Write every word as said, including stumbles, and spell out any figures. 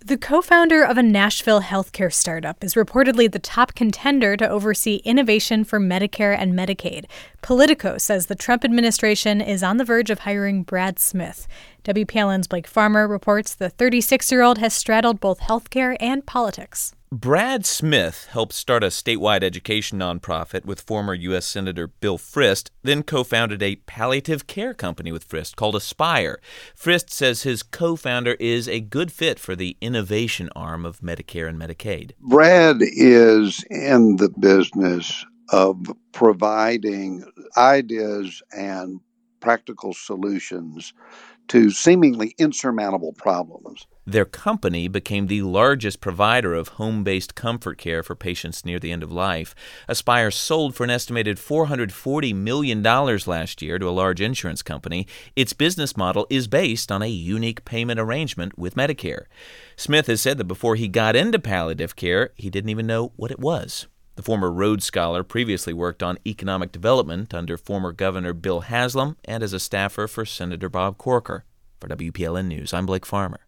The co-founder of a Nashville healthcare startup is reportedly the top contender to oversee innovation for Medicare and Medicaid. Politico says the Trump administration is on the verge of hiring Brad Smith. W P L N's Blake Farmer reports the thirty-six-year-old has straddled both healthcare and politics. Brad Smith helped start a statewide education nonprofit with former U S Senator Bill Frist, then co-founded a palliative care company with Frist called Aspire. Frist says his co-founder is a good fit for the innovation arm of Medicare and Medicaid. Brad is in the business of providing ideas and practical solutions to seemingly insurmountable problems. Their company became the largest provider of home-based comfort care for patients near the end of life. Aspire sold for an estimated four hundred forty million dollars last year to a large insurance company. Its business model is based on a unique payment arrangement with Medicare. Smith has said that before he got into palliative care, he didn't even know what it was. The former Rhodes Scholar previously worked on economic development under former Governor Bill Haslam and as a staffer for Senator Bob Corker. For W P L N News, I'm Blake Farmer.